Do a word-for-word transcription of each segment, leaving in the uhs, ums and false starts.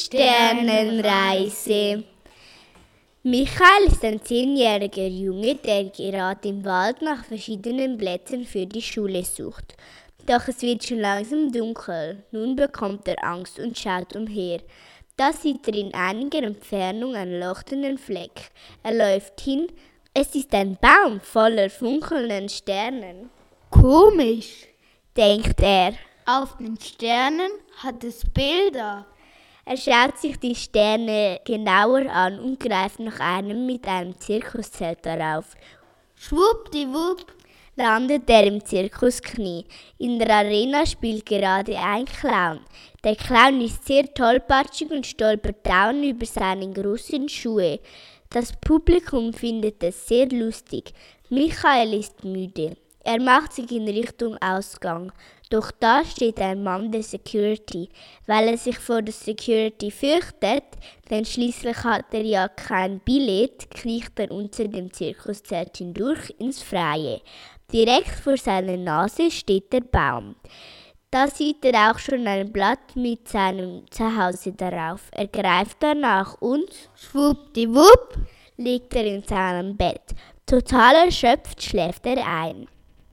Sternenreise. Michael ist ein zehnjähriger Junge, der gerade im Wald nach verschiedenen Blättern für die Schule sucht. Doch es wird schon langsam dunkel. Nun bekommt er Angst und schaut umher. Da sieht er in einiger Entfernung einen leuchtenden Fleck. Er läuft hin. Es ist ein Baum voller funkelnden Sternen. Komisch, denkt er. Auf den Sternen hat es Bilder. Er schaut sich die Sterne genauer an und greift nach einem mit einem Zirkuszelt darauf. Schwuppdiwupp landet er im Zirkusknie. In der Arena spielt gerade ein Clown. Der Clown ist sehr tollpatschig und stolpert dauernd über seine großen Schuhe. Das Publikum findet es sehr lustig. Michael ist müde. Er macht sich in Richtung Ausgang. Doch da steht ein Mann der Security. Weil er sich vor der Security fürchtet, denn schließlich hat er ja kein Billett, kriecht er unter dem Zirkuszelt hindurch ins Freie. Direkt vor seiner Nase steht der Baum. Da sieht er auch schon ein Blatt mit seinem Zuhause darauf. Er greift danach und schwuppdiwupp liegt er in seinem Bett. Total erschöpft schläft er ein.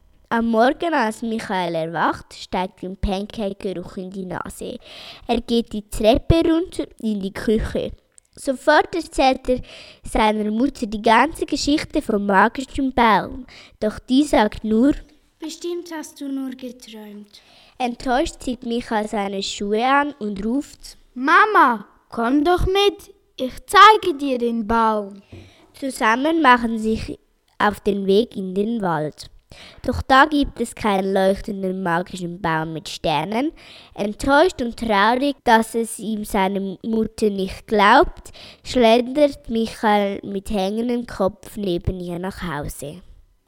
Am Morgen, als Michael erwacht, steigt ihm Pancake-Geruch in die Nase. Er geht die Treppe runter in die Küche. Sofort erzählt er seiner Mutter die ganze Geschichte vom magischen Baum. Doch die sagt nur: Bestimmt hast du nur geträumt. Enttäuscht zieht Michael seine Schuhe an und ruft: Mama, komm doch mit, ich zeige dir den Baum. Zusammen machen sie sich auf den Weg in den Wald. Doch da gibt es keinen leuchtenden magischen Baum mit Sternen. Enttäuscht und traurig, dass es ihm seine Mutter nicht glaubt, schlendert Michael mit hängendem Kopf neben ihr nach Hause.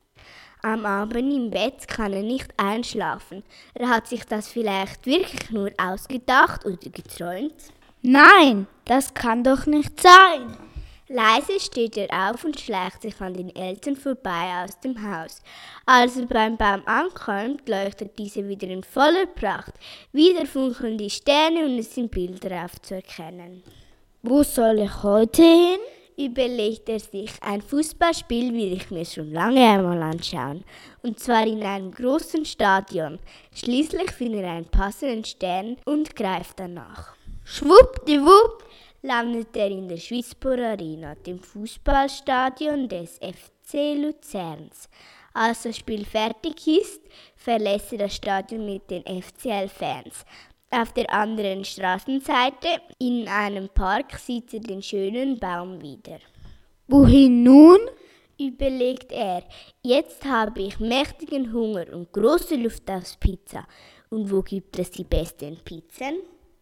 Am Abend im Bett kann er nicht einschlafen. Er hat sich das vielleicht wirklich nur ausgedacht oder geträumt? Nein, das kann doch nicht sein. Leise steht er auf und schleicht sich an den Eltern vorbei aus dem Haus. Als er beim Baum ankommt, leuchtet dieser wieder in voller Pracht. Wieder funkeln die Sterne und es sind Bilder darauf zu erkennen. Wo soll ich heute hin? Überlegt er sich. Ein Fußballspiel will ich mir schon lange einmal anschauen. Und zwar in einem großen Stadion. Schließlich findet er einen passenden Stern und greift danach. Schwuppdiwupp landet er in der Swisspor Arena, dem Fußballstadion des F C Luzerns. Als das Spiel fertig ist, verlässt er das Stadion mit den F C L-Fans. Auf der anderen Straßenseite, in einem Park, sieht er den schönen Baum wieder. Wohin nun? Überlegt er. Jetzt habe ich mächtigen Hunger und große Lust auf Pizza. Und wo gibt es die besten Pizzen?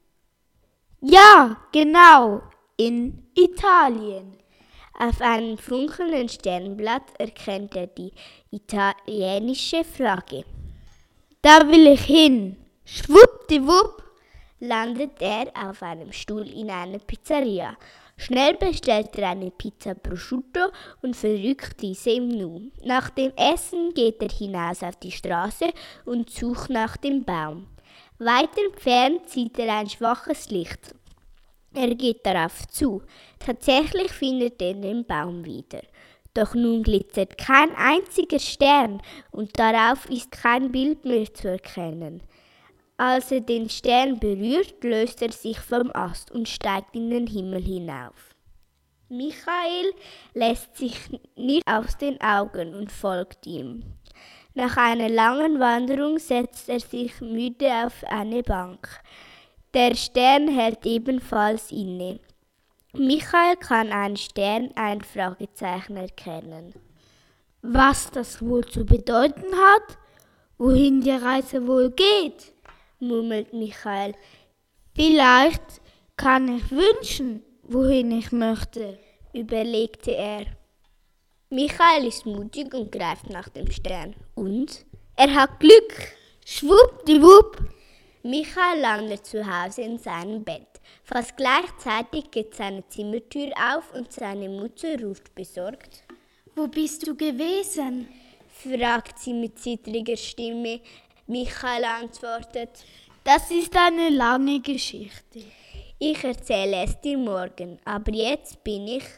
Ja, genau, in Italien. Auf einem funkelnden Sternblatt erkennt er die italienische Flagge. Da will ich hin. Schwuppdiwupp landet er auf einem Stuhl in einer Pizzeria. Schnell bestellt er eine Pizza prosciutto und verrückt diese im Nu. Nach dem Essen geht er hinaus auf die Straße und sucht nach dem Baum. Weit entfernt sieht er ein schwaches Licht. Er geht darauf zu. Tatsächlich findet er den Baum wieder. Doch nun glitzert kein einziger Stern und darauf ist kein Bild mehr zu erkennen. Als er den Stern berührt, löst er sich vom Ast und steigt in den Himmel hinauf. Michael lässt sich nicht aus den Augen und folgt ihm. Nach einer langen Wanderung setzt er sich müde auf eine Bank. Der Stern hält ebenfalls inne. Michael kann einen Stern, ein Fragezeichen erkennen. Was das wohl zu bedeuten hat? Wohin die Reise wohl geht? Murmelt Michael. Vielleicht kann ich wünschen, wohin ich möchte, überlegte er. Michael ist mutig und greift nach dem Stern. Und? Er hat Glück! Schwuppdiwupp! Michael landet zu Hause in seinem Bett. Fast gleichzeitig geht seine Zimmertür auf und seine Mutter ruft besorgt. Wo bist du gewesen? Fragt sie mit zittriger Stimme. Michael antwortet. Das ist eine lange Geschichte. Ich erzähle es dir morgen, aber jetzt bin ich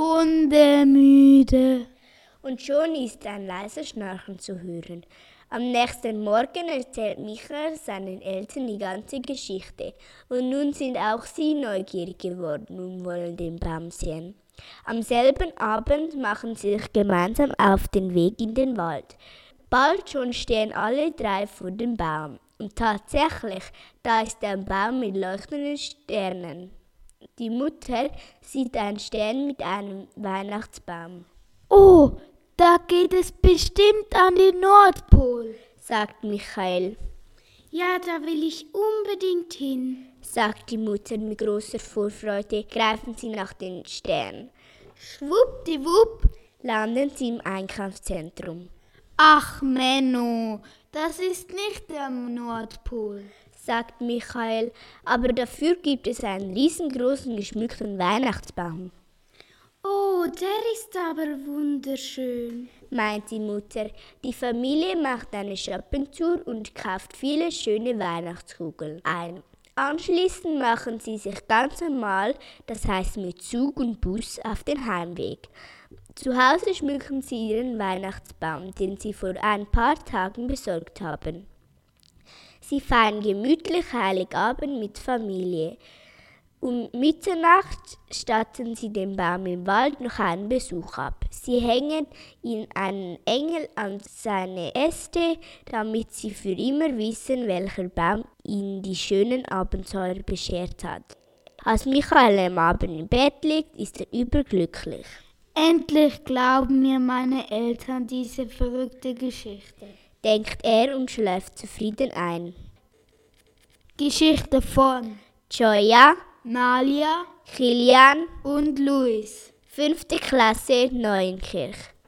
hundemüde. Und schon ist ein leiser Schnarchen zu hören. Am nächsten Morgen erzählt Michael seinen Eltern die ganze Geschichte. Und nun sind auch sie neugierig geworden und wollen den Baum sehen. Am selben Abend machen sie sich gemeinsam auf den Weg in den Wald. Bald schon stehen alle drei vor dem Baum. Und tatsächlich, da ist ein Baum mit leuchtenden Sternen. Die Mutter sieht einen Stern mit einem Weihnachtsbaum. Oh, da geht es bestimmt an den Nordpol, sagt Michael. Ja, da will ich unbedingt hin, sagt die Mutter mit großer Vorfreude, greifen sie nach den Stern. Schwuppdiwupp landen sie im Einkaufszentrum. Ach Menno, das ist nicht der Nordpol, sagt Michael, aber dafür gibt es einen riesengroßen geschmückten Weihnachtsbaum. Oh, der ist aber wunderschön, meint die Mutter. Die Familie macht eine Shoppingtour und kauft viele schöne Weihnachtskugeln ein. Anschließend machen sie sich ganz normal, das heißt mit Zug und Bus, auf den Heimweg. Zu Hause schmücken sie ihren Weihnachtsbaum, den sie vor ein paar Tagen besorgt haben. Sie feiern gemütlich Heiligabend mit Familie. Um Mitternacht statten sie dem Baum im Wald noch einen Besuch ab. Sie hängen ihn einen Engel an seine Äste, damit sie für immer wissen, welcher Baum ihnen die schönen Abenteuer beschert hat. Als Michael am Abend im Bett liegt, ist er überglücklich. Endlich glauben mir meine Eltern diese verrückte Geschichte, denkt er und schläft zufrieden ein. Geschichte von Joya, Nalia, Kilian und Luis. Fünfte Klasse Neuenkirch.